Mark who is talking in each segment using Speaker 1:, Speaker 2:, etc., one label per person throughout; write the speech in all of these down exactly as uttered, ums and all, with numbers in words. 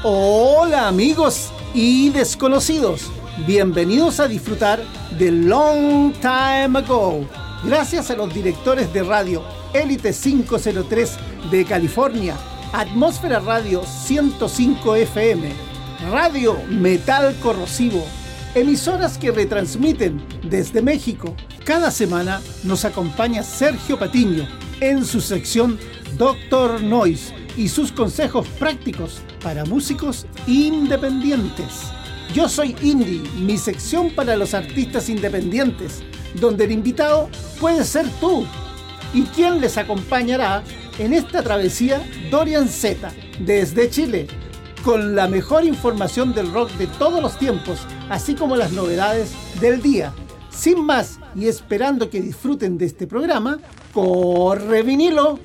Speaker 1: Hola amigos y desconocidos, bienvenidos a disfrutar de Long Time Ago. Gracias a los directores de radio Élite quinientos tres de California, Atmósfera Radio ciento cinco F M, Radio Metal Corrosivo, emisoras que retransmiten desde México. Cada semana nos acompaña Sergio Patiño en su sección Doctor Noise y sus consejos prácticos para músicos independientes. Yo soy Indie, mi sección para los artistas independientes, donde el invitado puede ser tú. ¿Y quién les acompañará en esta travesía? Dorian Z, desde Chile, con la mejor información del rock de todos los tiempos, así como las novedades del día. Sin más, y esperando que disfruten de este programa, ¡corre vinilo!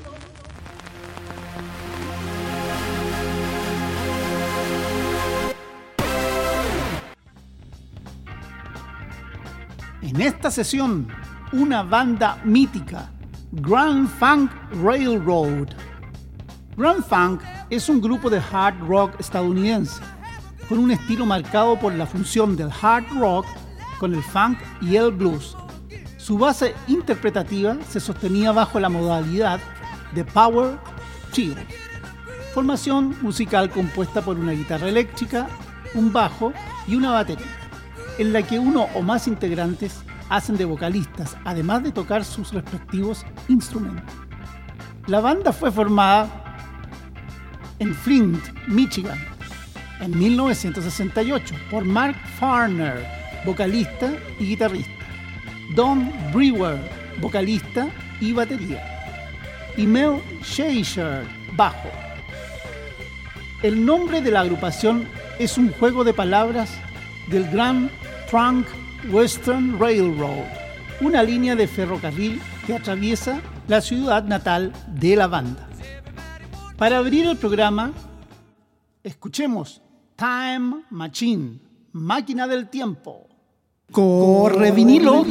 Speaker 1: En esta sesión, una banda mítica, Grand Funk Railroad. Grand Funk es un grupo de hard rock estadounidense, con un estilo marcado por la función del hard rock con el funk y el blues. Su base interpretativa se sostenía bajo la modalidad de power trio, formación musical compuesta por una guitarra eléctrica, un bajo y una batería, en la que uno o más integrantes hacen de vocalistas, además de tocar sus respectivos instrumentos. La banda fue formada en Flint, Michigan, en mil novecientos sesenta y ocho por Mark Farner, vocalista y guitarrista, Don Brewer, vocalista y batería, y Mel Shazer, bajo. El nombre de la agrupación es un juego de palabras del Grand Trunk Western Railroad, una línea de ferrocarril que atraviesa la ciudad natal de la banda. Para abrir el programa, escuchemos Time Machine, Máquina del Tiempo. ¡Corre vinilo!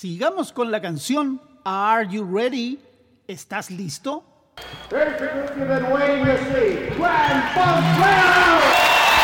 Speaker 1: Sigamos con la canción Are You Ready? ¿Estás listo?
Speaker 2: Here's the group you've been waiting to see. Grand Funk Railroad!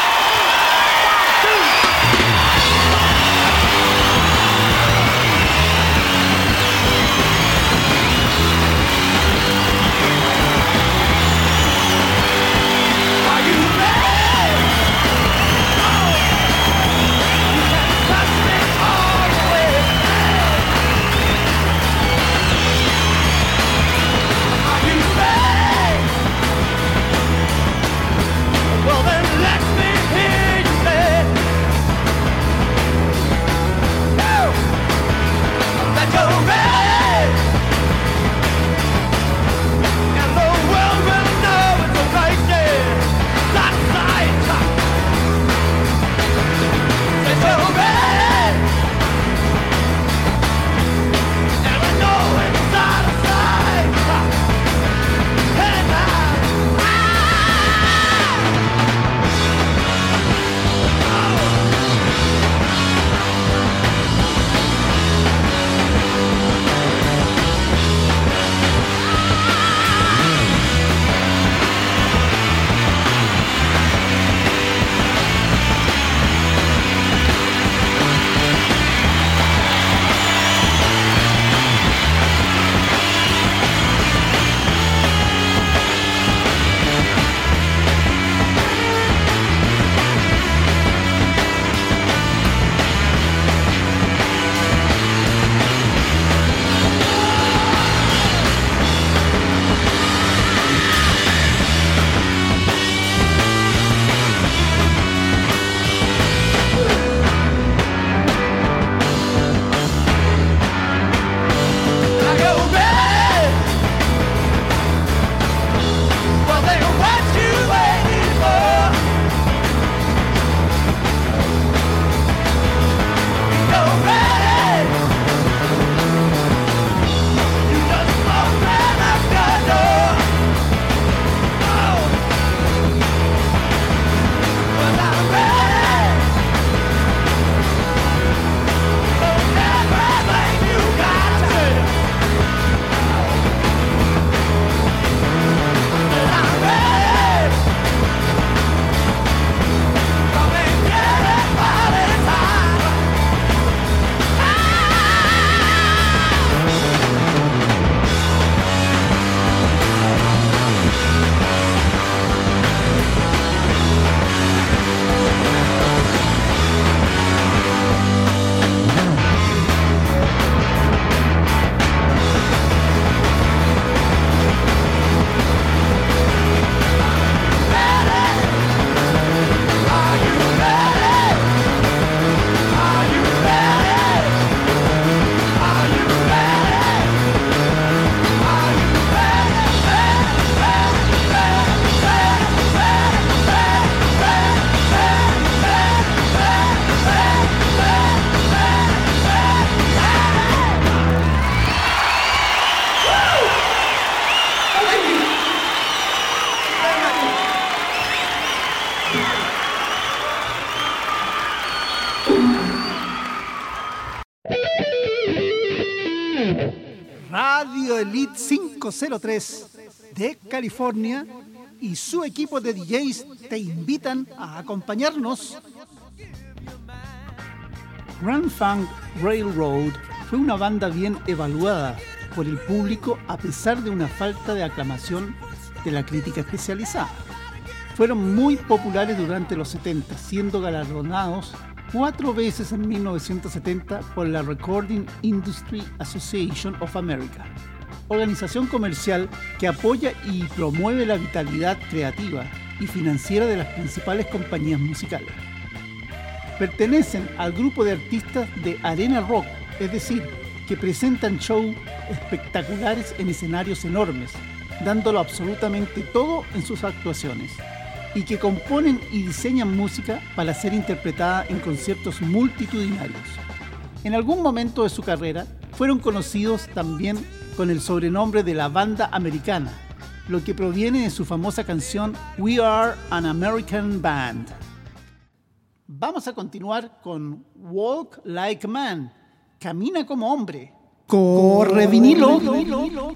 Speaker 1: Radio Elite quinientos tres de California y su equipo de D Js te invitan a acompañarnos. Grand Funk Railroad fue una banda bien evaluada por el público a pesar de una falta de aclamación de la crítica especializada. Fueron muy populares durante los setenta, siendo galardonados cuatro veces en mil novecientos setenta por la Recording Industry Association of America, organización comercial que apoya y promueve la vitalidad creativa y financiera de las principales compañías musicales. Pertenecen al grupo de artistas de arena rock, es decir, que presentan shows espectaculares en escenarios enormes, dándolo absolutamente todo en sus actuaciones, y que componen y diseñan música para ser interpretada en conciertos multitudinarios. En algún momento de su carrera fueron conocidos también con el sobrenombre de la banda americana, lo que proviene de su famosa canción We Are an American Band. Vamos a continuar con Walk Like a Man, camina como hombre. Corre, vinilo. vinilo.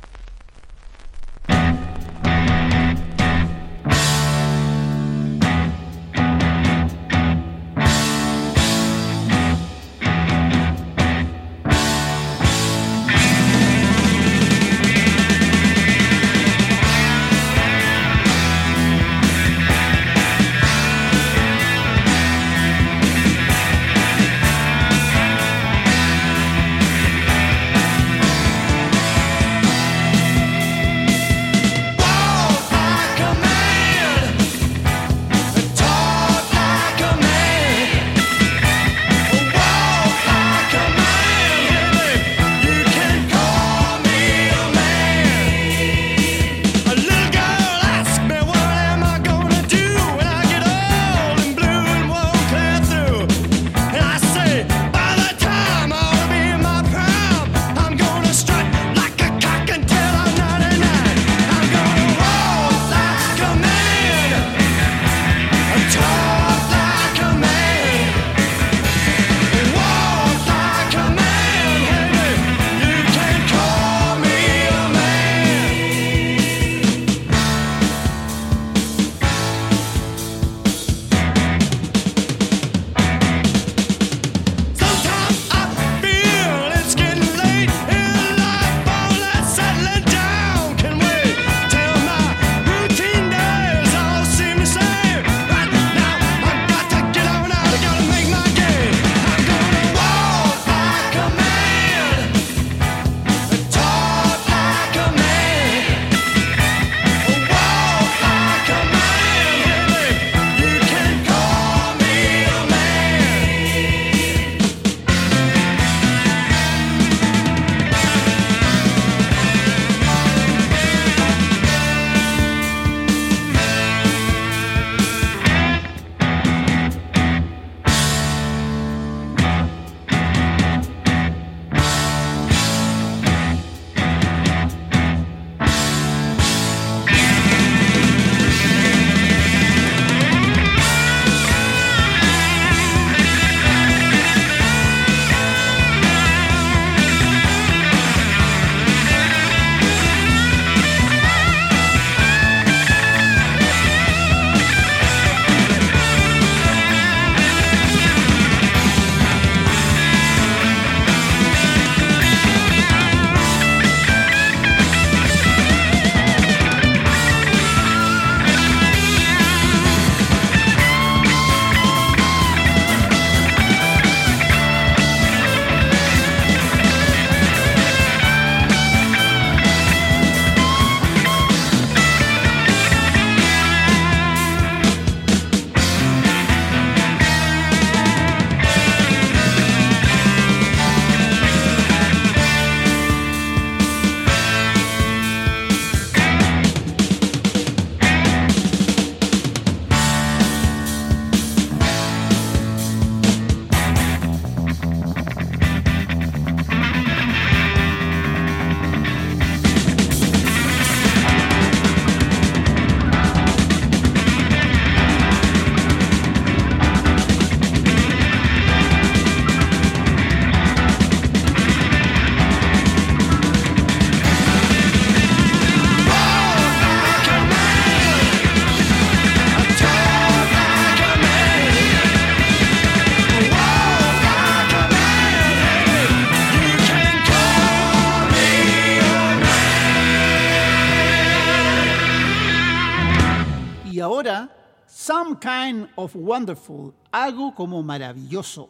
Speaker 1: Ahora, Some Kind of Wonderful, algo como maravilloso.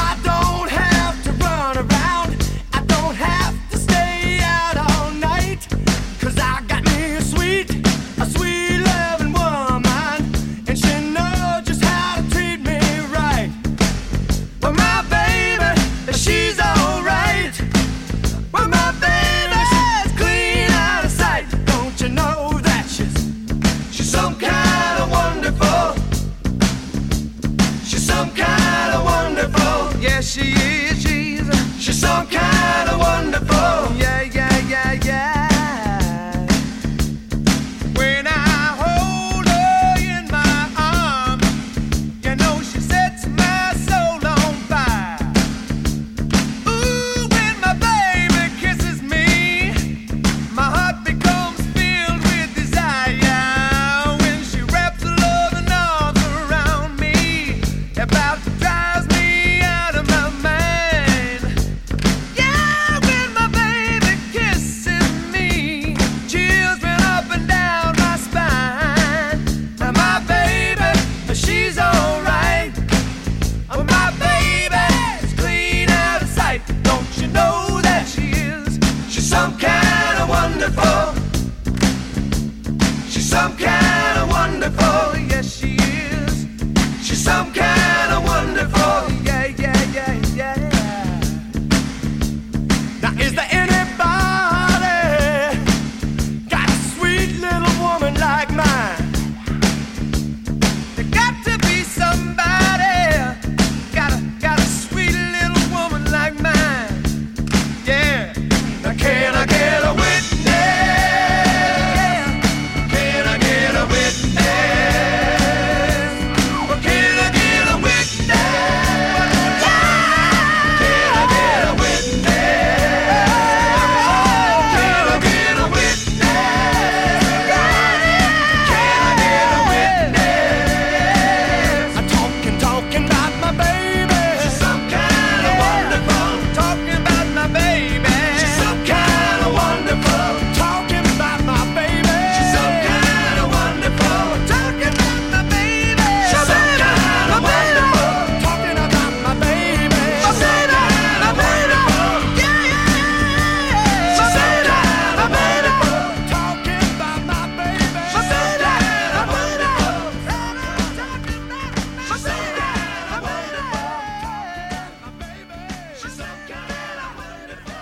Speaker 3: Night she is. She's, she's some kind of wonderful. Yeah, yeah, yeah, yeah. When I hold her in my arms, you know she sets my soul on fire. Ooh, when my baby kisses me, my heart becomes filled with desire. When she wraps her loving arms around me, about drives me out of my mind. Yeah, when my baby kisses me, chills run up and down my spine. Now my baby, she's alright. Oh, my baby's clean out of sight. Don't you know that she is? She's some kind of wonderful. She's some kind of wonderful. Yes, she is. She's some kind of wonderful. Yeah, yeah, yeah, yeah. Now, is there anybody got a sweet little woman like mine? There got to be somebody got a got a sweet little woman like mine. Yeah. Now, can I get a witness? Can I get a witness? Well, can I get a witness? Can I get a witness? Can I get a witness? Can I get a witness? I'm talking, talking about my baby. She's some kind of wonderful. Talking about my baby. She's some kind of wonderful. Talking about my baby. She's some kind of wonderful. Talking about my baby. She's some kind of wonderful. Talking about my baby. She's some kind of wonderful. Yeah, yeah, yeah. She's some kind of wonderful. Talking about my baby. She's some kind of wonderful. Talking about my baby. She's some kind of wonderful. She's some kind of wonderful.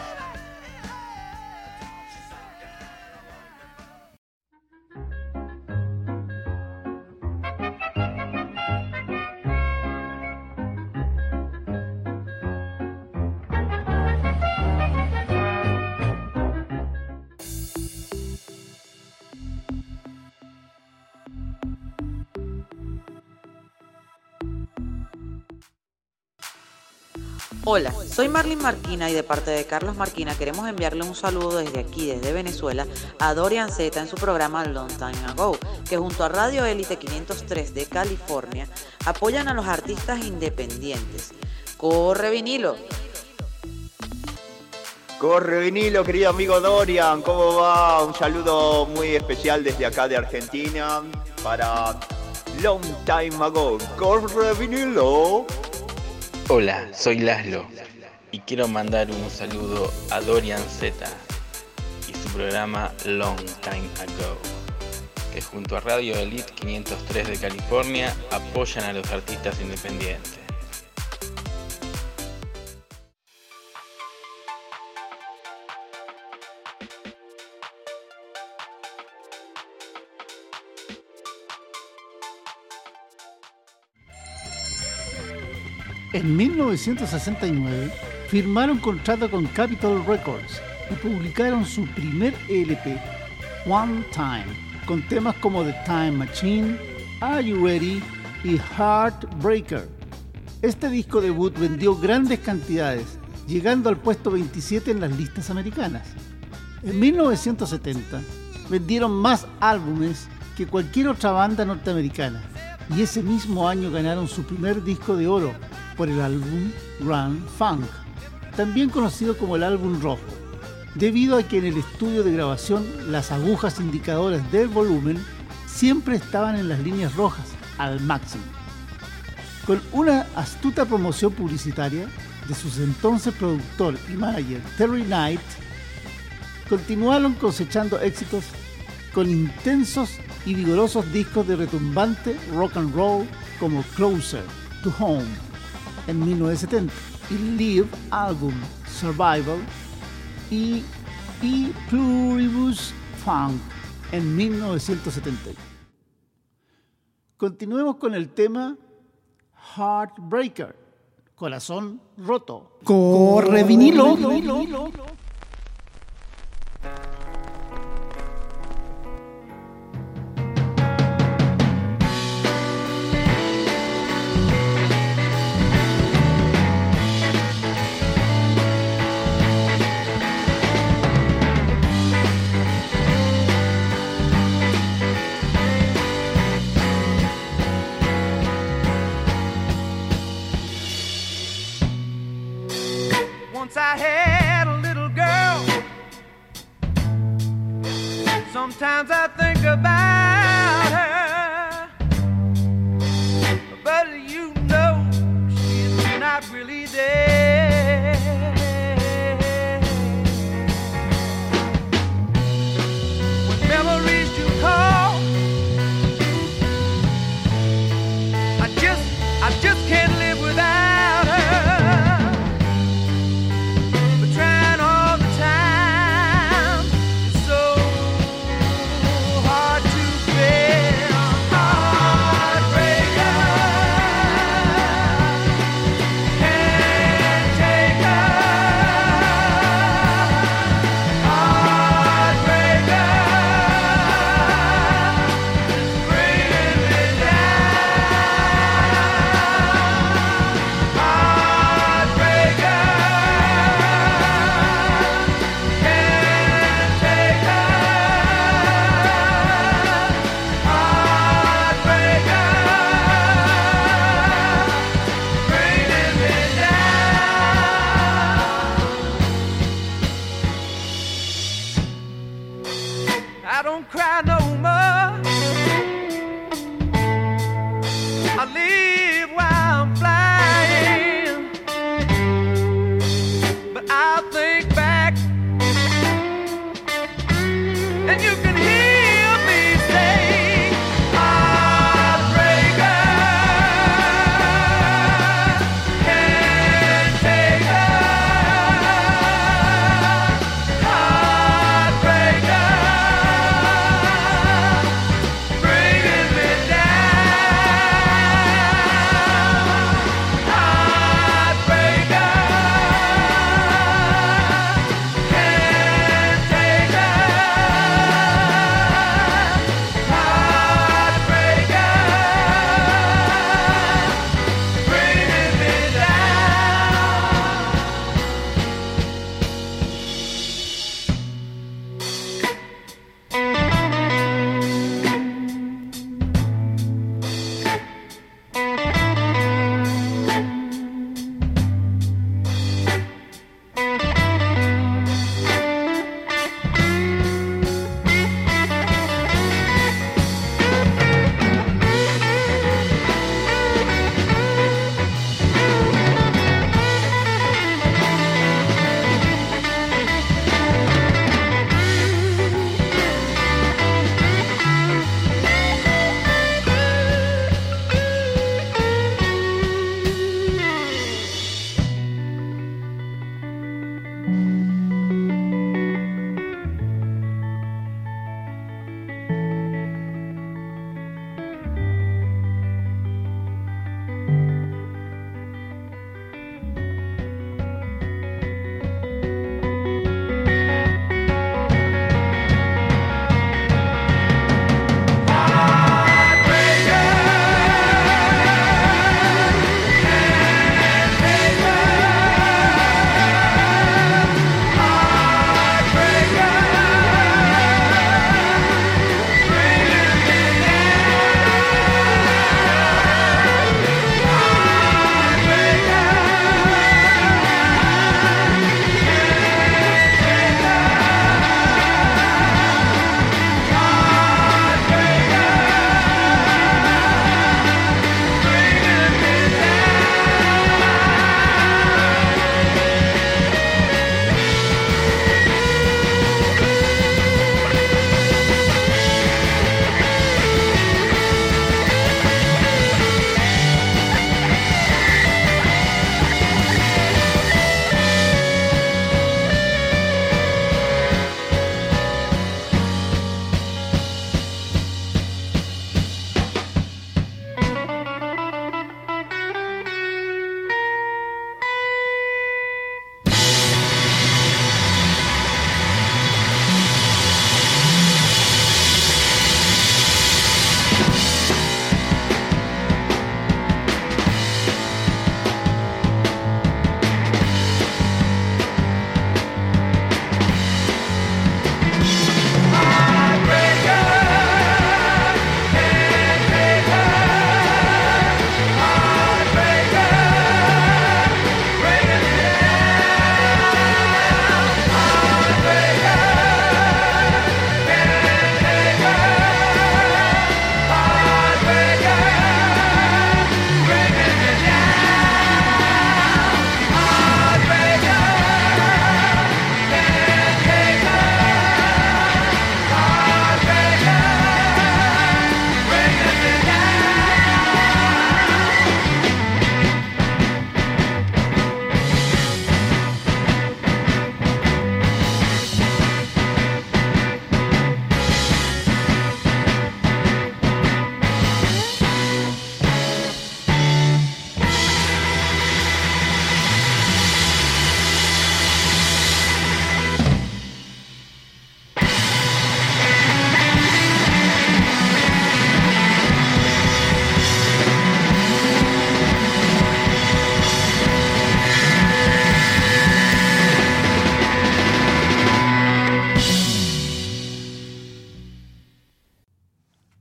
Speaker 4: Hola, soy Marlene Marquina y de parte de Carlos Marquina queremos enviarle un saludo desde aquí, desde Venezuela, a Dorian Z en su programa Long Time Ago, que junto a Radio Élite quinientos tres de California apoyan a los artistas independientes. ¡Corre vinilo!
Speaker 5: Corre vinilo, querido amigo Dorian, ¿cómo va? Un saludo muy especial desde acá de Argentina para Long Time Ago. Corre vinilo.
Speaker 6: Hola, soy Laszlo y quiero mandar un saludo a Dorian Z y su programa Long Time Ago, que junto a Radio Elite quinientos tres de California apoyan a los artistas independientes.
Speaker 1: En mil novecientos sesenta y nueve firmaron contrato con Capitol Records y publicaron su primer L P, One Time, con temas como The Time Machine, Are You Ready y Heartbreaker. Este disco debut vendió grandes cantidades, llegando al puesto veintisiete en las listas americanas. En mil novecientos setenta vendieron más álbumes que cualquier otra banda norteamericana y ese mismo año ganaron su primer disco de oro por el álbum Grand Funk, también conocido como el álbum rojo, debido a que en el estudio de grabación las agujas indicadoras del volumen siempre estaban en las líneas rojas al máximo. Con una astuta promoción publicitaria de sus entonces productor y manager Terry Knight, continuaron cosechando éxitos con intensos y vigorosos discos de retumbante rock and roll como Closer to Home en mil novecientos setenta y Live Album Survival y E Pluribus Funk en mil novecientos setenta. Continuemos con el tema Heartbreaker, Corazón roto. Corre vinilo.
Speaker 3: Once I had a little girl. Sometimes I think about her, but you know she's not really there. When memories do call, I just, I just can't live without her. Trying all the time, it's so hard to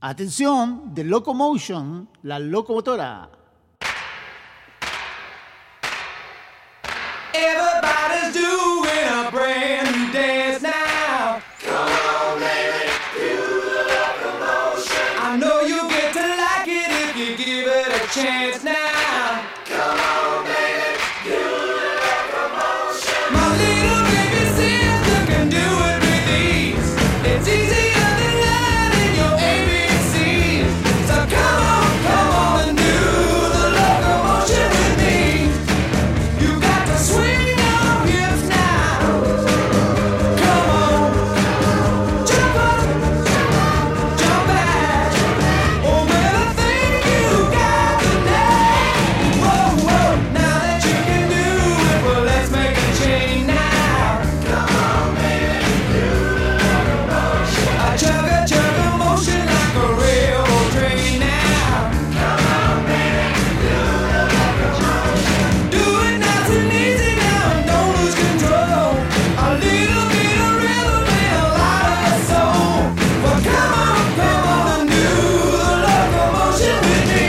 Speaker 1: Atención, The Locomotion, la locomotora.
Speaker 3: Everybody's doing a brand new dance now. Come on, baby, do the locomotion. I know you get to like it if you give it a chance now. Come on, baby, do the locomotion. My little baby sister can do it with ease. It's easier than learning your A B Cs. So come on, come on and do the locomotion with me. You got to swing your hips now. Come on, jump up, jump back. Oh, man, I think you got the knack. Whoa, whoa, now that you can do it, well, let's make a change now. Come on, baby, do the locomotion. I chug a chug a motion like a railroad train now. Come on, baby, do the locomotion. Do it nice and easy now and don't lose control. A little bit of rhythm and a lot of soul. Well, come on, come on and do the locomotion with me.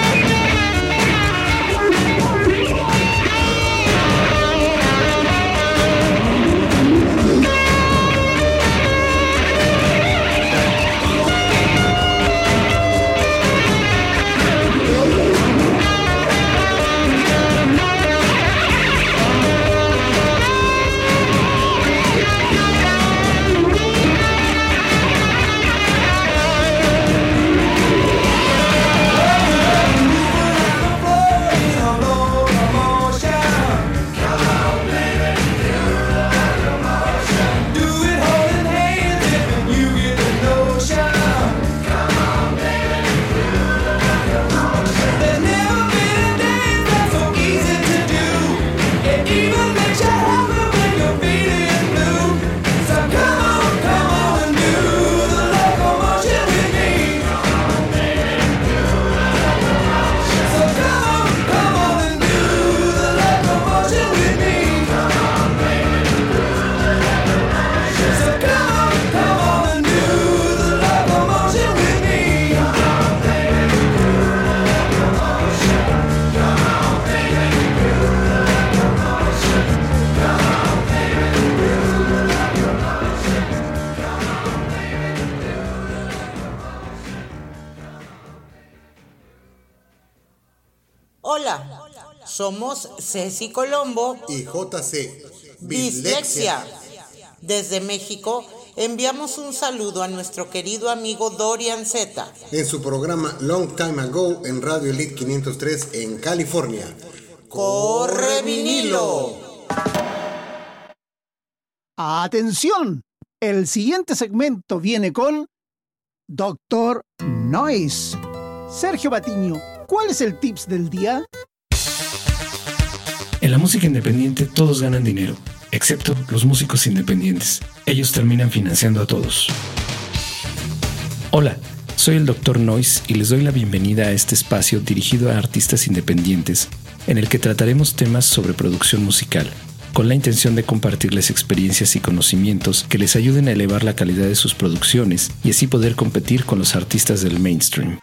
Speaker 7: Hola, somos Ceci Colombo
Speaker 8: y J C
Speaker 7: Bislexia. Desde México enviamos un saludo a nuestro querido amigo Dorian Z
Speaker 8: en su programa Long Time Ago en Radio Elite quinientos tres en California.
Speaker 7: ¡Corre vinilo!
Speaker 1: ¡Atención! El siguiente segmento viene con Doctor Noise. Sergio Patiño, ¿cuál es el tips del día?
Speaker 9: En la música independiente todos ganan dinero, excepto los músicos independientes. Ellos terminan financiando a todos. Hola, soy el Doctor Noise y les doy la bienvenida a este espacio dirigido a artistas independientes, en el que trataremos temas sobre producción musical, con la intención de compartirles experiencias y conocimientos que les ayuden a elevar la calidad de sus producciones y así poder competir con los artistas del mainstream.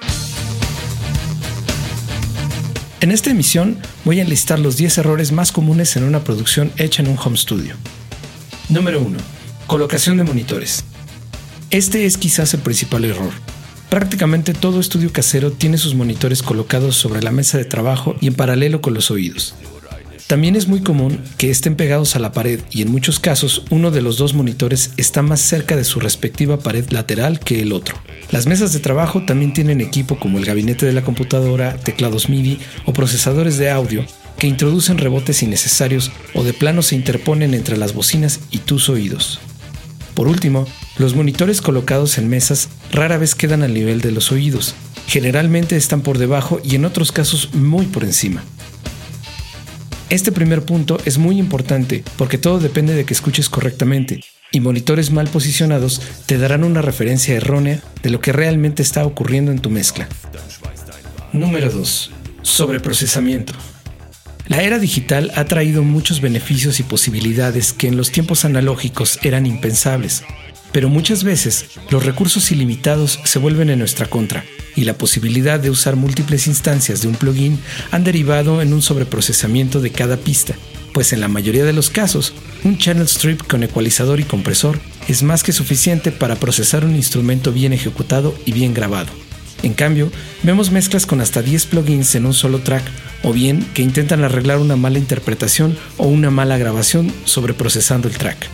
Speaker 9: En esta emisión voy a enlistar los diez errores más comunes en una producción hecha en un home studio. Número uno. Colocación de monitores. Este es quizás el principal error. Prácticamente todo estudio casero tiene sus monitores colocados sobre la mesa de trabajo y en paralelo con los oídos. También es muy común que estén pegados a la pared y en muchos casos uno de los dos monitores está más cerca de su respectiva pared lateral que el otro. Las mesas de trabajo también tienen equipo como el gabinete de la computadora, teclados M I D I o procesadores de audio que introducen rebotes innecesarios o de plano se interponen entre las bocinas y tus oídos. Por último, los monitores colocados en mesas rara vez quedan al nivel de los oídos. Generalmente están por debajo y en otros casos muy por encima. Este primer punto es muy importante porque todo depende de que escuches correctamente y monitores mal posicionados te darán una referencia errónea de lo que realmente está ocurriendo en tu mezcla. Número dos. Sobreprocesamiento. La era digital ha traído muchos beneficios y posibilidades que en los tiempos analógicos eran impensables. pero muchas veces los recursos ilimitados se vuelven en nuestra contra y la posibilidad de usar múltiples instancias de un plugin han derivado en un sobreprocesamiento de cada pista, pues en la mayoría de los casos, un channel strip con ecualizador y compresor es más que suficiente para procesar un instrumento bien ejecutado y bien grabado. En cambio, vemos mezclas con hasta diez plugins en un solo track, o bien que intentan arreglar una mala interpretación o una mala grabación sobreprocesando el track.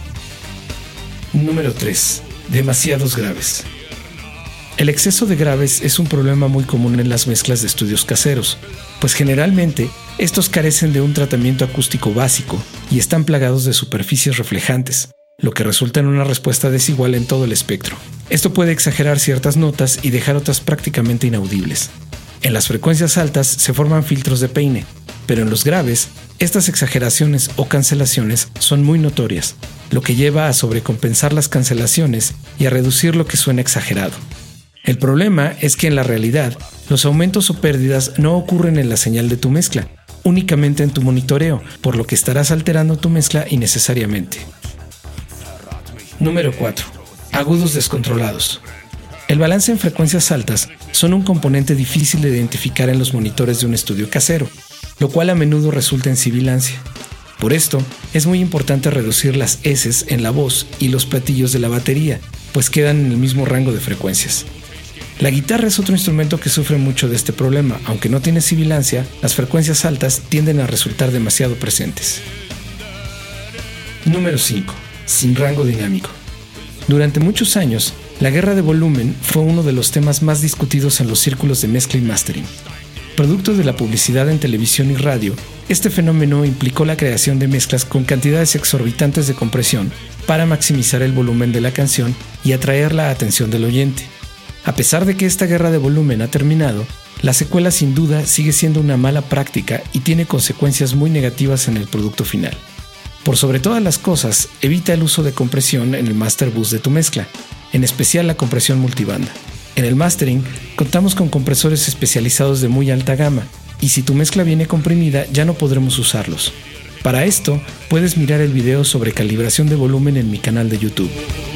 Speaker 9: Número tres. Demasiados graves. El exceso de graves es un problema muy común en las mezclas de estudios caseros, pues generalmente estos carecen de un tratamiento acústico básico y están plagados de superficies reflejantes, lo que resulta en una respuesta desigual en todo el espectro. Esto puede exagerar ciertas notas y dejar otras prácticamente inaudibles. En las frecuencias altas se forman filtros de peine, pero en los graves, estas exageraciones o cancelaciones son muy notorias, lo que lleva a sobrecompensar las cancelaciones y a reducir lo que suena exagerado. El problema es que en la realidad, los aumentos o pérdidas no ocurren en la señal de tu mezcla, únicamente en tu monitoreo, por lo que estarás alterando tu mezcla innecesariamente. Número cuatro. Agudos descontrolados. El balance en frecuencias altas son un componente difícil de identificar en los monitores de un estudio casero, lo cual a menudo resulta en sibilancia. Por esto, es muy importante reducir las eses en la voz y los platillos de la batería, pues quedan en el mismo rango de frecuencias. La guitarra es otro instrumento que sufre mucho de este problema. Aunque no tiene sibilancia, las frecuencias altas tienden a resultar demasiado presentes. Número cinco. Sin rango dinámico. Durante muchos años, la guerra de volumen fue uno de los temas más discutidos en los círculos de mezcla y mastering. Producto de la publicidad en televisión y radio, este fenómeno implicó la creación de mezclas con cantidades exorbitantes de compresión para maximizar el volumen de la canción y atraer la atención del oyente. A pesar de que esta guerra de volumen ha terminado, la secuela sin duda sigue siendo una mala práctica y tiene consecuencias muy negativas en el producto final. Por sobre todas las cosas, evita el uso de compresión en el master bus de tu mezcla, en especial la compresión multibanda. En el mastering, contamos con compresores especializados de muy alta gama, y si tu mezcla viene comprimida ya no podremos usarlos. Para esto, puedes mirar el video sobre calibración de volumen en mi canal de YouTube.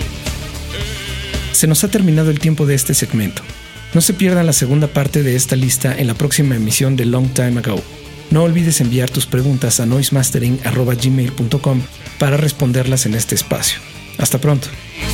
Speaker 9: Se nos ha terminado el tiempo de este segmento. No se pierdan la segunda parte de esta lista en la próxima emisión de Long Time Ago. No olvides enviar tus preguntas a noisemastering arroba gmail punto com para responderlas en este espacio. Hasta pronto.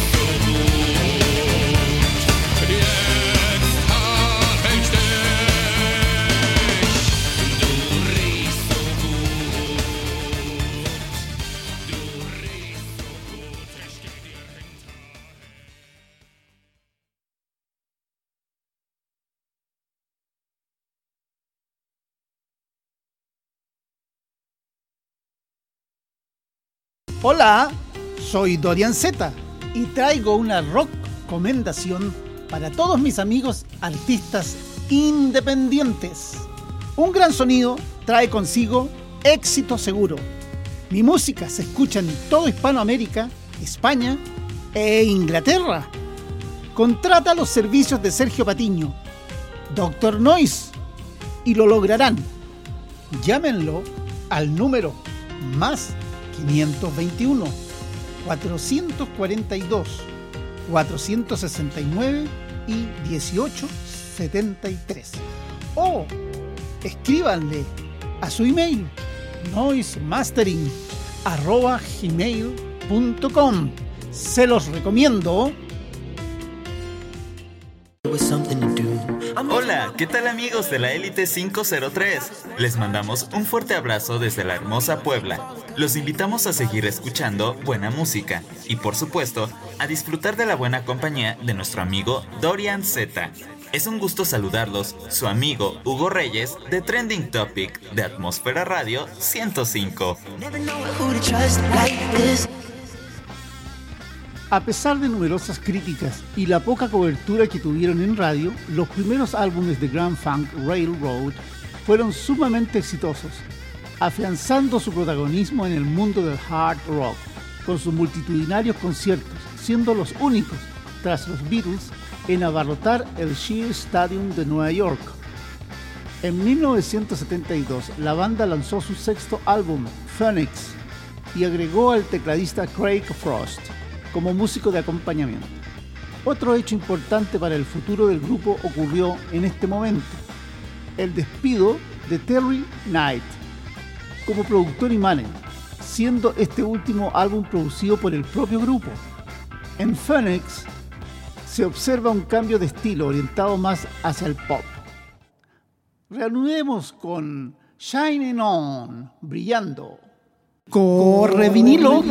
Speaker 1: Hola, soy Dorian Z y traigo una rock recomendación para todos mis amigos artistas independientes. Un gran sonido trae consigo éxito seguro. Mi música se escucha en toda Hispanoamérica, España e Inglaterra. Contrata los servicios de Sergio Patiño, doctor Noise, y lo lograrán. Llámenlo al número más quinientos veintiuno, cuatrocientos cuarenta y dos, cuatrocientos sesenta y nueve y dieciocho setenta y tres, o escríbanle a su email noisemastering arroba gmail punto com. Se los recomiendo.
Speaker 10: Hola, ¿qué tal amigos de la Élite cinco cero tres? Les mandamos un fuerte abrazo desde la hermosa Puebla. Los invitamos a seguir escuchando buena música y, por supuesto, a disfrutar de la buena compañía de nuestro amigo Dorian Z. Es un gusto saludarlos, su amigo Hugo Reyes de Trending Topic de Atmósfera Radio ciento cinco.
Speaker 1: A pesar de numerosas críticas y la poca cobertura que tuvieron en radio, los primeros álbumes de Grand Funk Railroad fueron sumamente exitosos, afianzando su protagonismo en el mundo del hard rock, con sus multitudinarios conciertos, siendo los únicos, tras los Beatles, en abarrotar el Shea Stadium de Nueva York. En mil novecientos setenta y dos, la banda lanzó su sexto álbum, Phoenix, y agregó al tecladista Craig Frost. como músico de acompañamiento. Otro hecho importante para el futuro del grupo ocurrió en este momento: el despido de Terry Knight como productor y manager, siendo este último álbum producido por el propio grupo. En Phoenix se observa un cambio de estilo orientado más hacia el pop. Reanudemos con Shining On, brillando. Corre vinilo.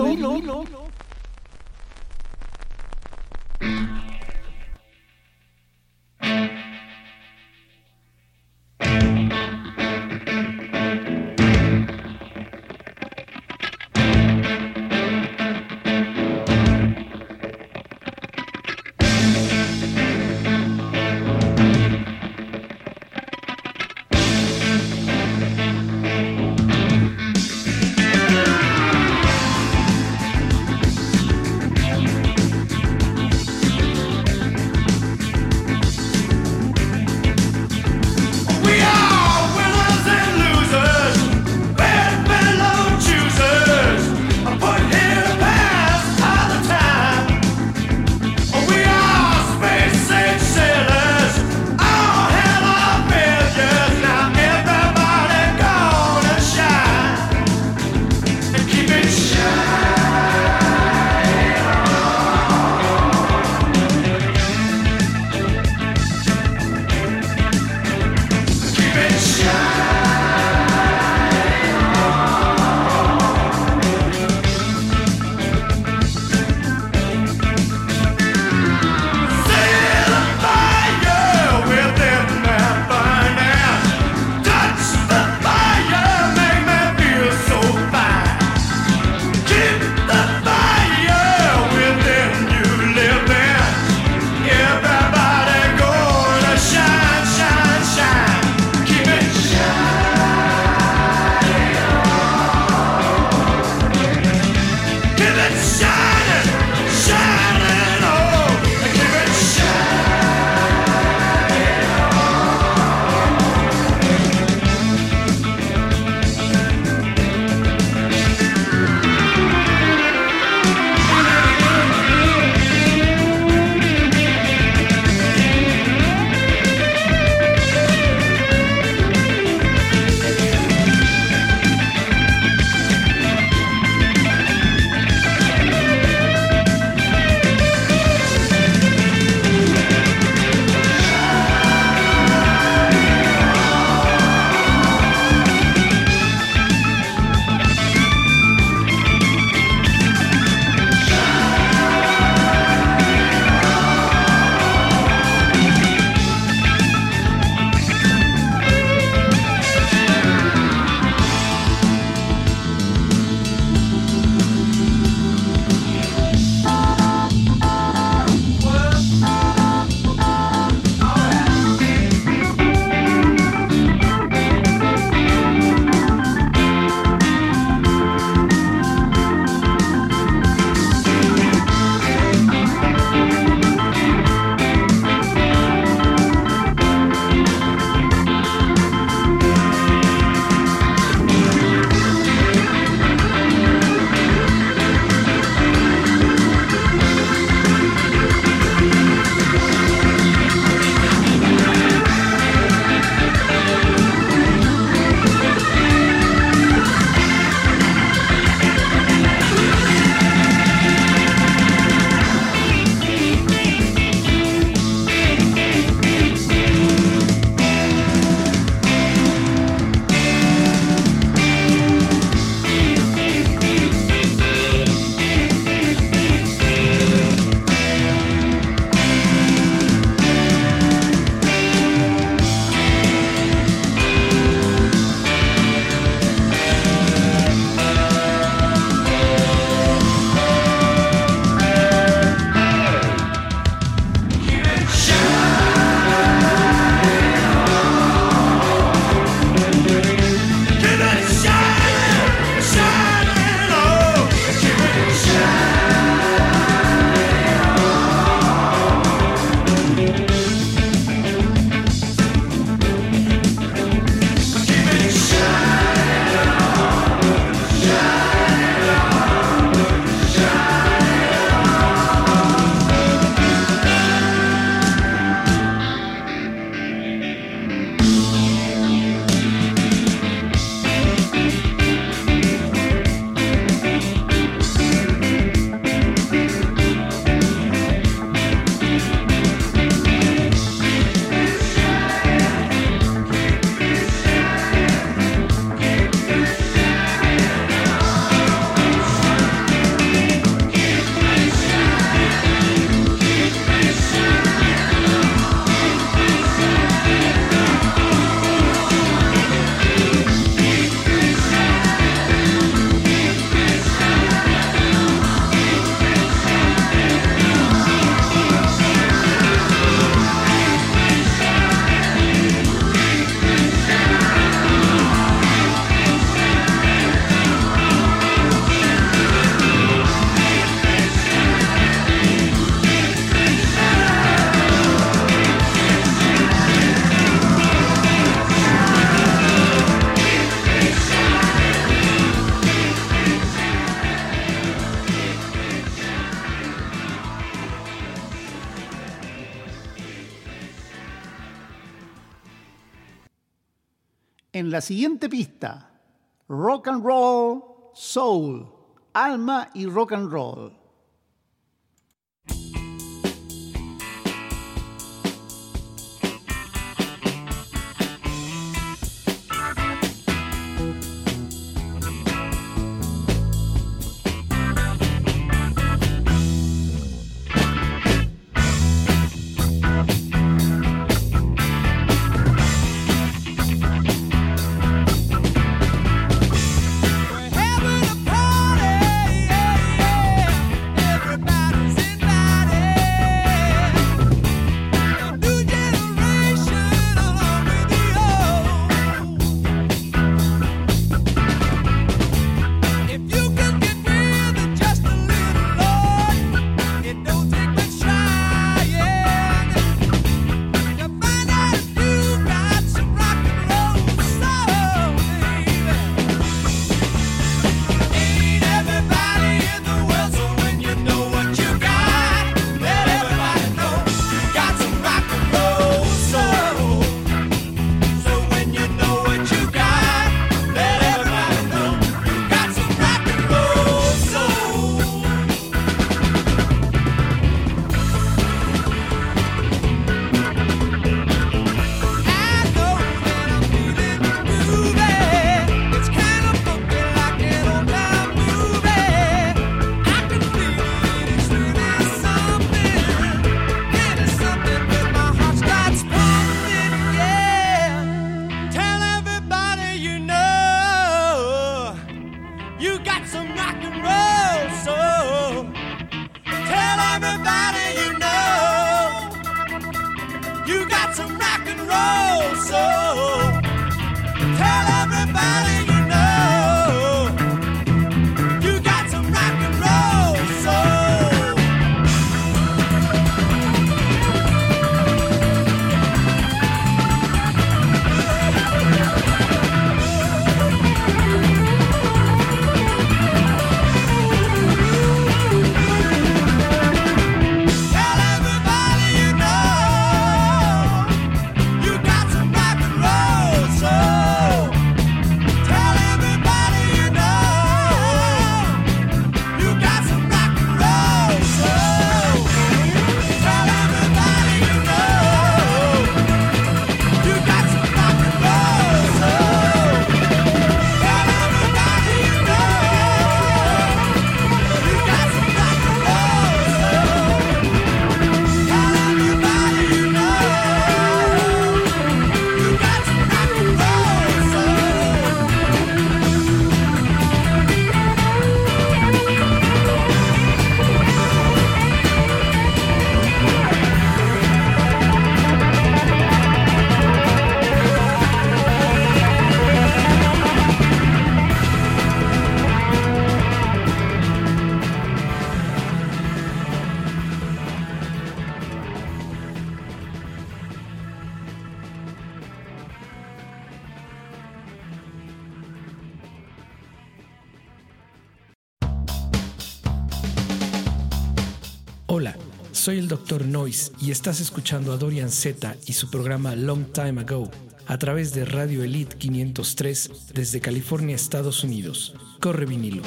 Speaker 1: En la siguiente pista, rock and roll, soul, alma y rock and roll.
Speaker 9: Hola, soy el doctor Noise y estás escuchando a Dorian Z y su programa Long Time Ago a través de Radio Elite quinientos tres desde California, Estados Unidos. Corre vinilo.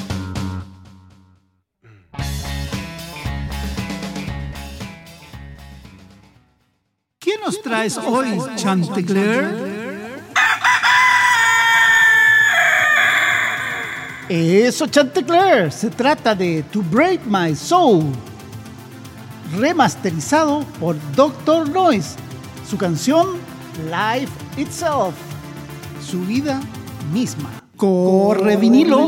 Speaker 1: ¿Qué nos traes hoy, Chanticleer? Eso, Chanticleer, se trata de To Break My Soul, remasterizado por doctor Noise. Su canción Life Itself, su vida misma. Corre vinilo.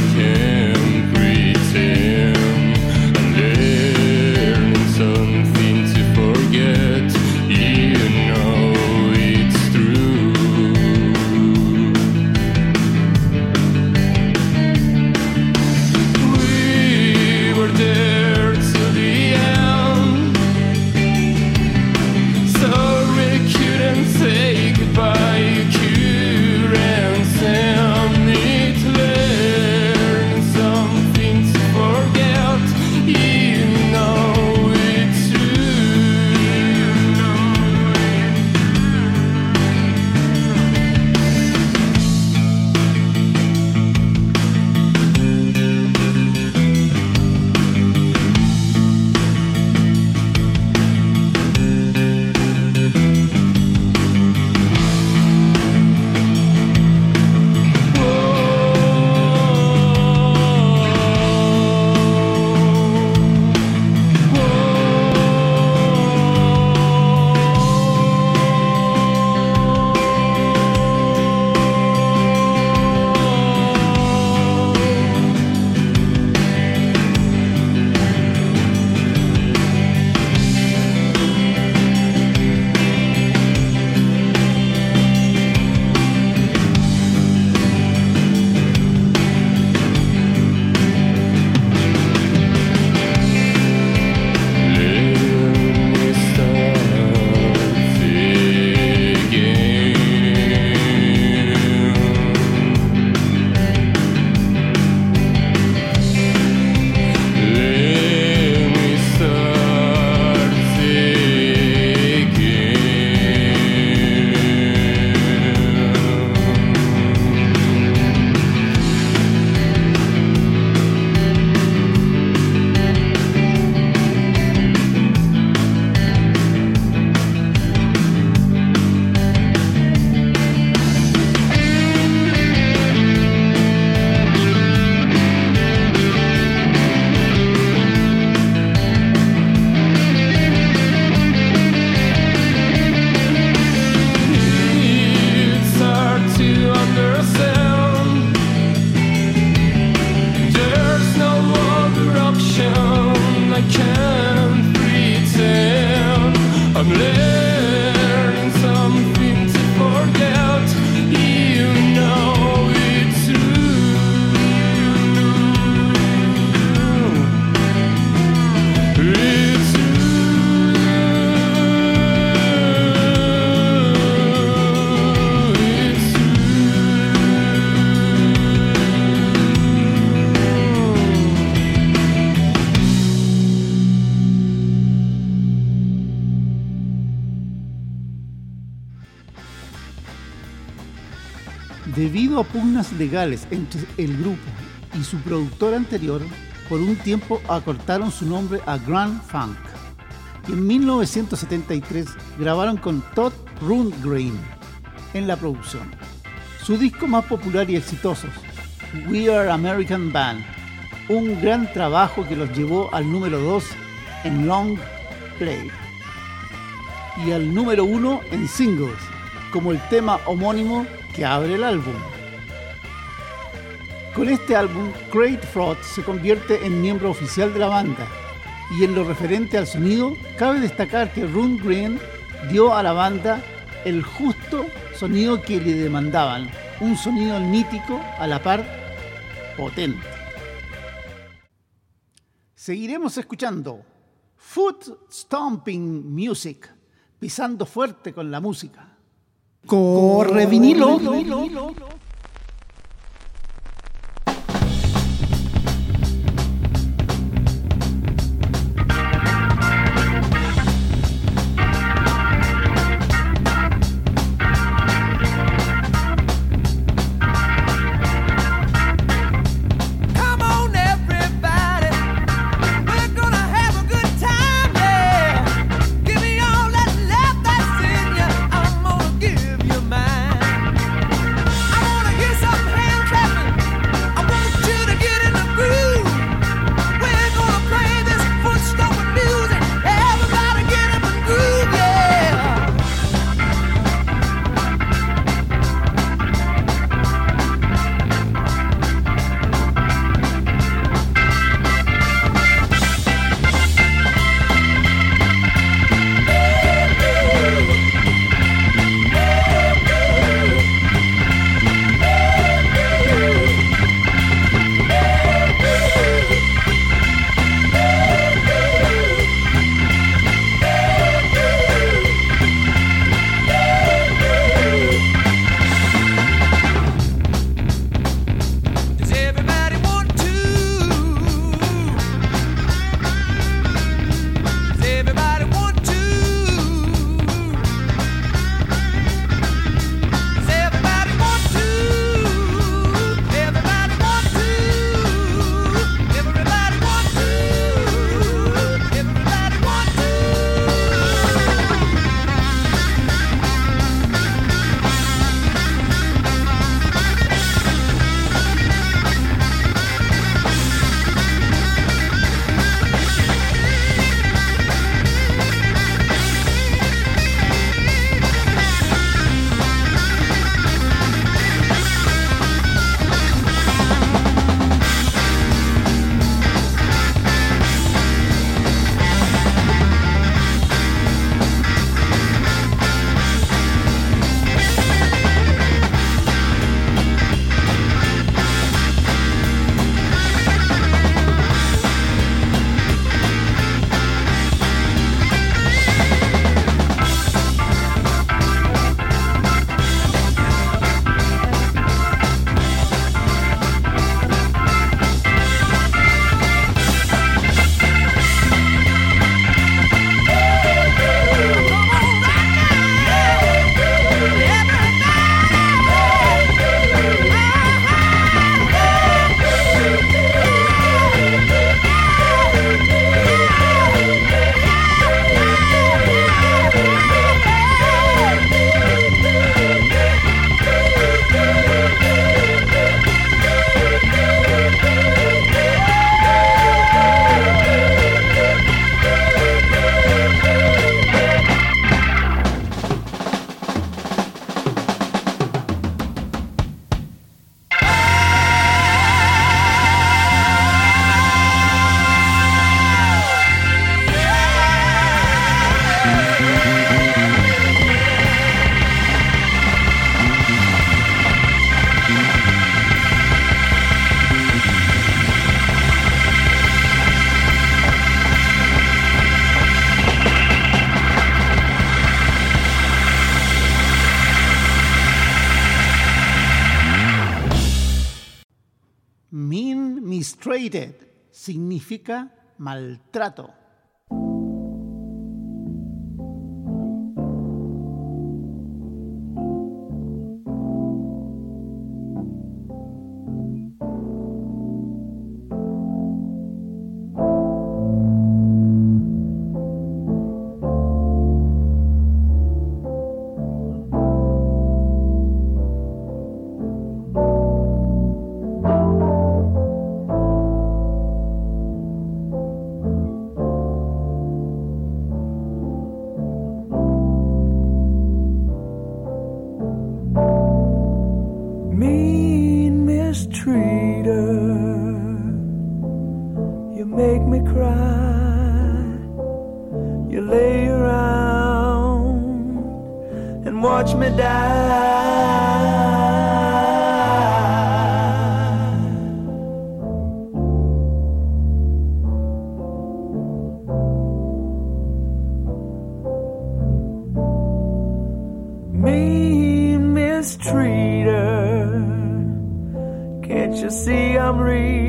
Speaker 11: Something
Speaker 1: Debido a pugnas legales entre el grupo y su productor anterior, por un tiempo acortaron su nombre a Grand Funk. Y en mil novecientos setenta y tres grabaron con Todd Rundgren en la producción. Su disco más popular y exitoso, We Are American Band, un gran trabajo que los llevó al número dos en Long Play y al número uno en singles, como el tema homónimo que abre el álbum. Con este álbum, Craig Frost se convierte en miembro oficial de la banda, y en lo referente al sonido, cabe destacar que Rundgren dio a la banda el justo sonido que le demandaban, un sonido nítido a la par potente. Seguiremos escuchando Foot Stomping Music, pisando fuerte con la música. Corre vinilo. Mistreated significa maltrato.
Speaker 3: make me cry. You lay around and watch me die. Mean mistreater, can't you see I'm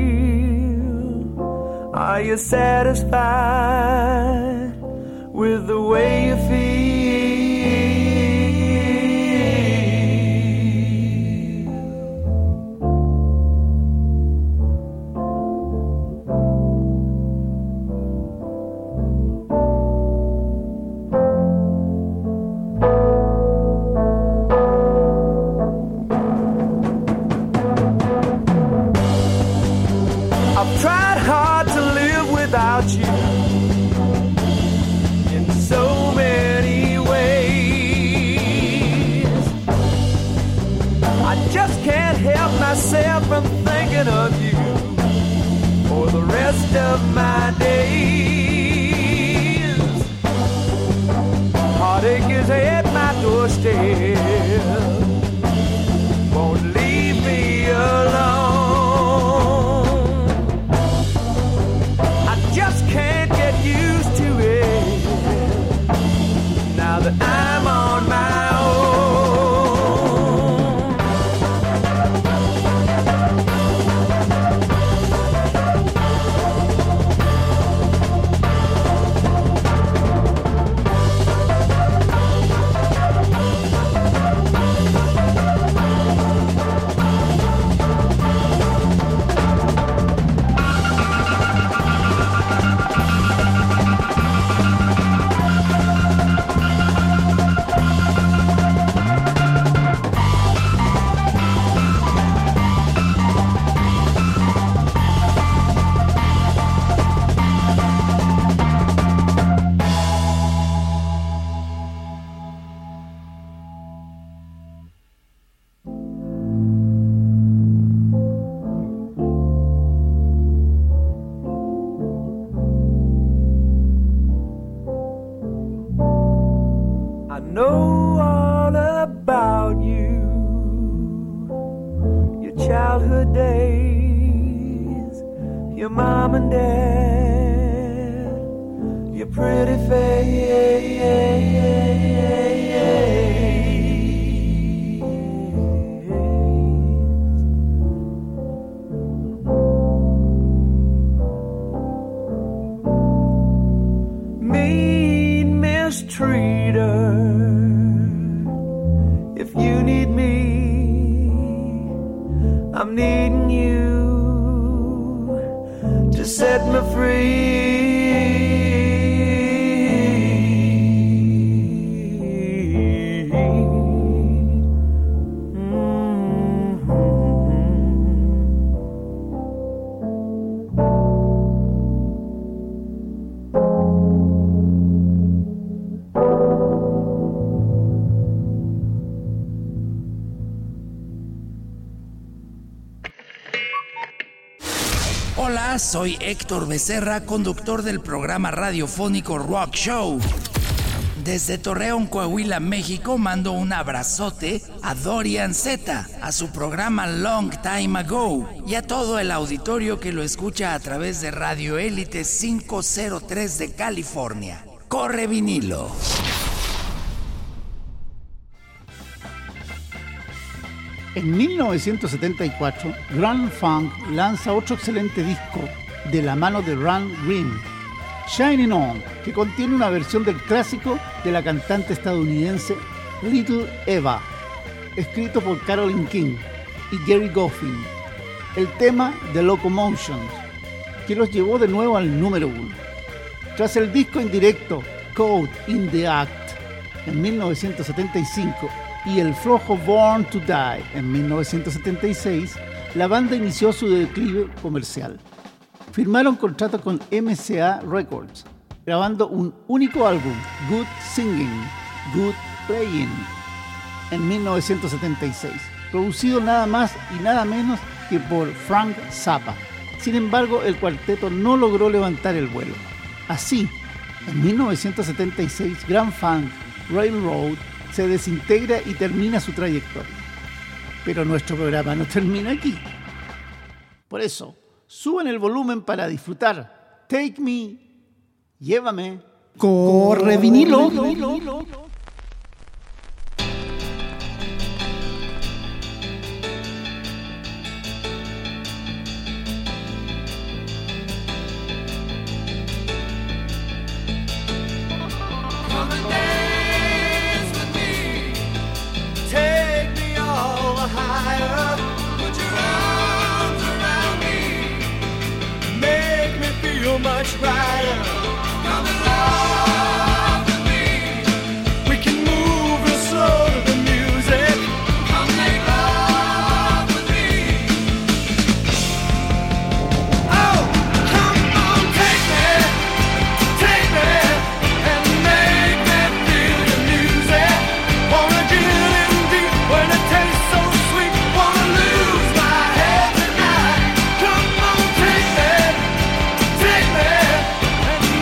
Speaker 3: real? Are you satisfied with the way you feel? I've tried hard to live without you in so many ways. I just can't help myself from thinking of you for the rest of my days. Heartache is at my doorstep, won't leave me alone. Can't get used to it now that I'm on my know all about you, your childhood days, your mom and dad, your pretty face. Mean mistreater, if you need me, I'm needing you to set me free.
Speaker 11: Hola, soy Héctor Becerra, conductor del programa radiofónico Rock Show. Desde Torreón, Coahuila, México, mando un abrazote a Dorian Z, a su programa Long Time Ago y a todo el auditorio que lo escucha a través de Radio Élite quinientos tres de California. ¡Corre vinilo!
Speaker 1: En mil novecientos setenta y cuatro, Grand Funk lanza otro excelente disco de la mano de Ron Green, Shining On, que contiene una versión del clásico de la cantante estadounidense Little Eva, escrito por Carole King y Gary Goffin. El tema The Locomotions, que los llevó de nuevo al número uno. Tras el disco en directo Caught in the Act en mil novecientos setenta y cinco y el flojo Born to Die en mil novecientos setenta y seis, la banda inició su declive comercial. Firmaron contrato con M C A Records, grabando un único álbum, Good Singing, Good Playing, en mil novecientos setenta y seis, producido nada más y nada menos que por Frank Zappa. Sin embargo, el cuarteto no logró levantar el vuelo. Así, en mil novecientos setenta y seis, Grand Funk Railroad se desintegra y termina su trayectoria. Pero nuestro programa no termina aquí. Por eso, suban el volumen para disfrutar Take Me, Llévame, Corre Vinilo.
Speaker 3: Much brighter. Come along with me. We can move real slow to the music. Come make love with me. Oh, come on, take me, take me, and make me feel your music. Wanna get in deep when it tastes so sweet. Wanna lose my head tonight. Come on, take me. Take me and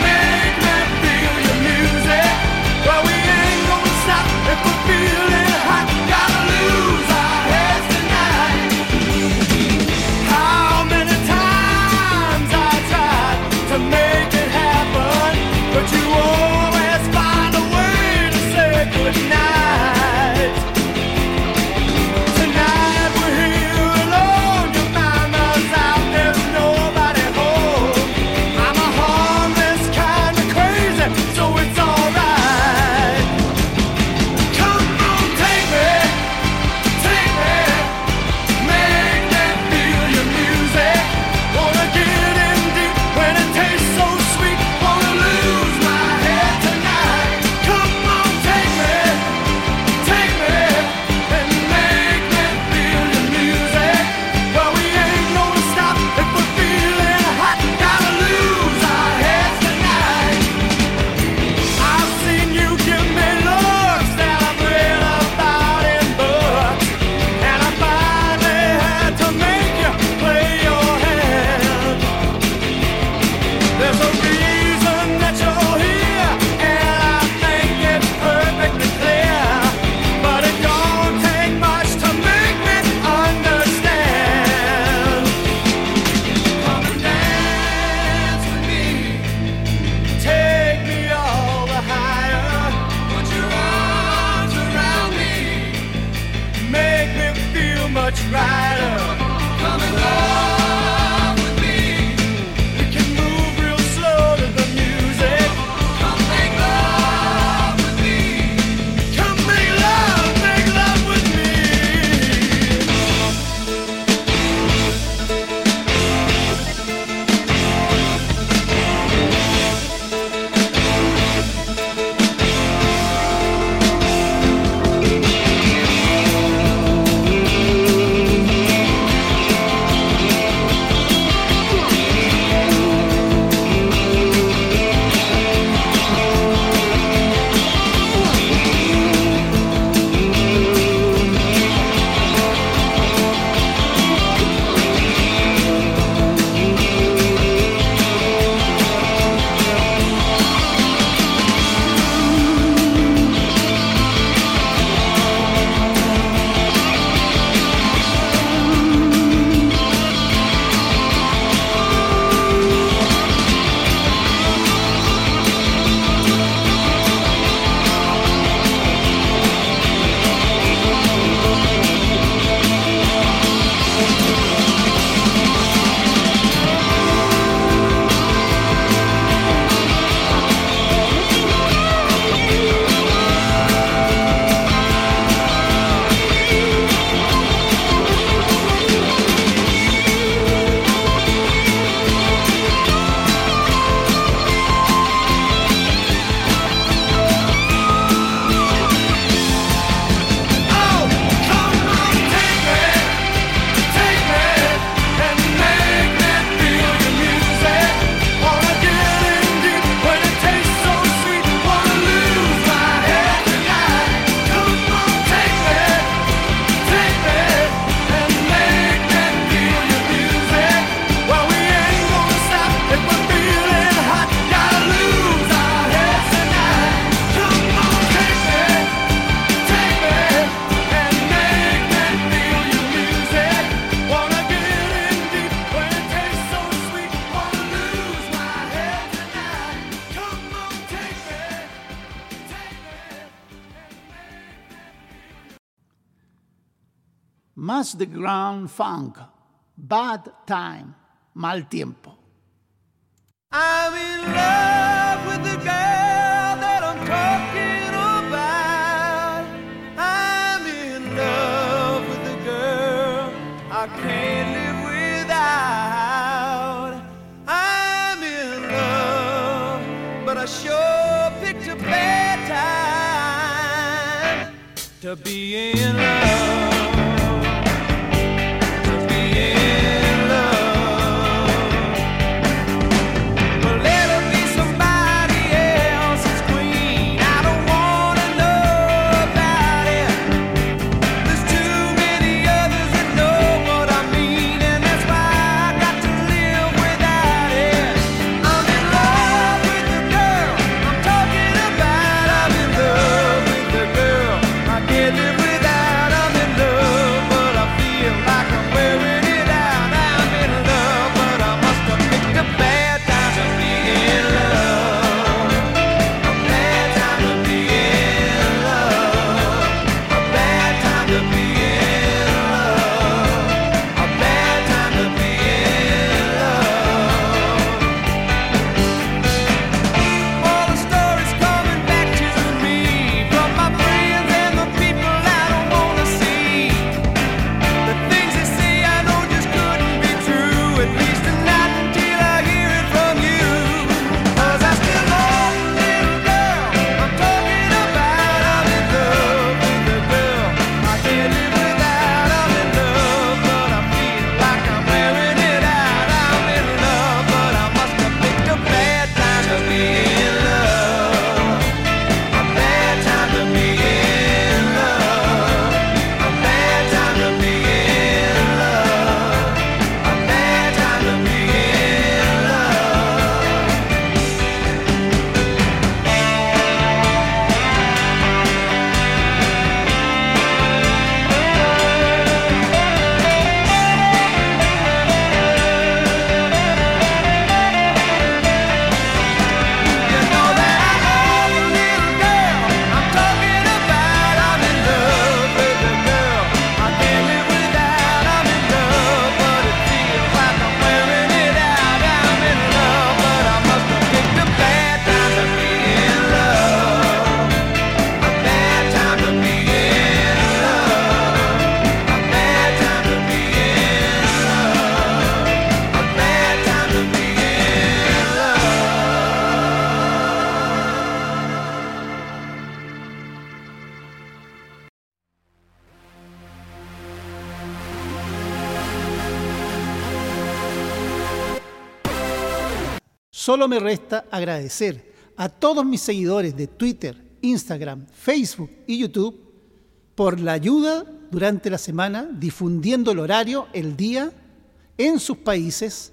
Speaker 1: más de Grand Funk, Bad Time, Mal Tiempo.
Speaker 3: I'm in love with the girl that I'm talking about. I'm in love with the girl I can't live without. I'm in love, but I sure picked a bad time to be in love.
Speaker 1: Solo me resta agradecer a todos mis seguidores de Twitter, Instagram, Facebook y YouTube por la ayuda durante la semana difundiendo el horario, el día, en sus países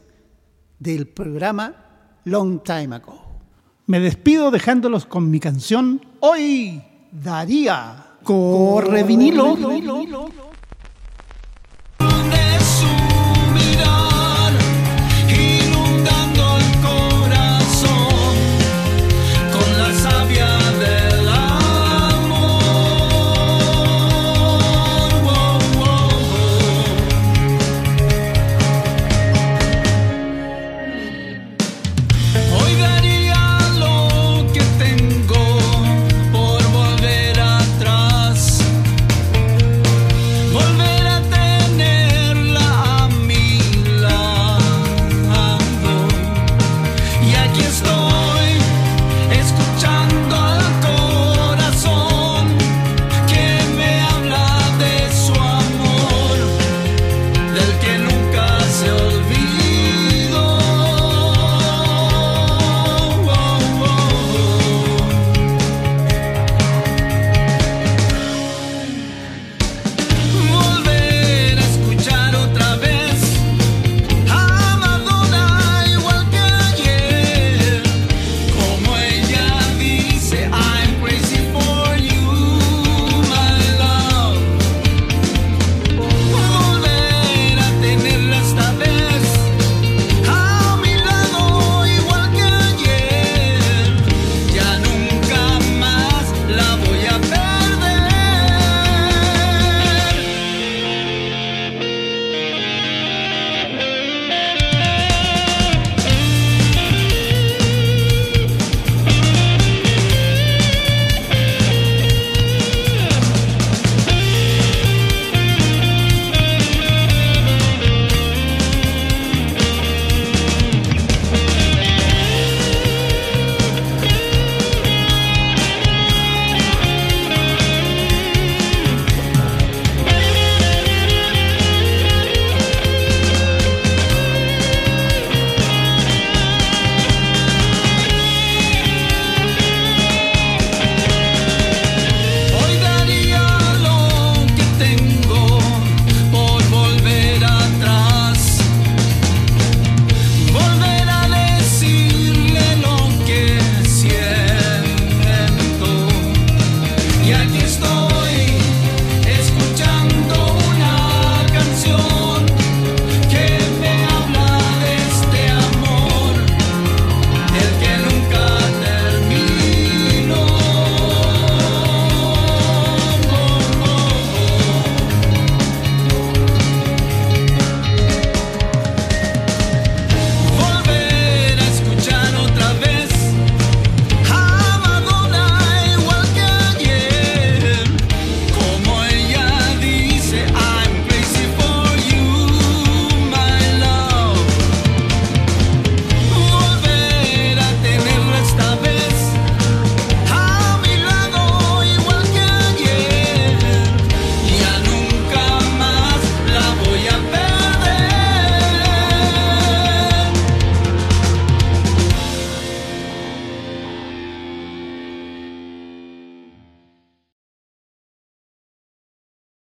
Speaker 1: del programa Long Time Ago. Me despido dejándolos con mi canción Hoy Daría. Corre vinilo.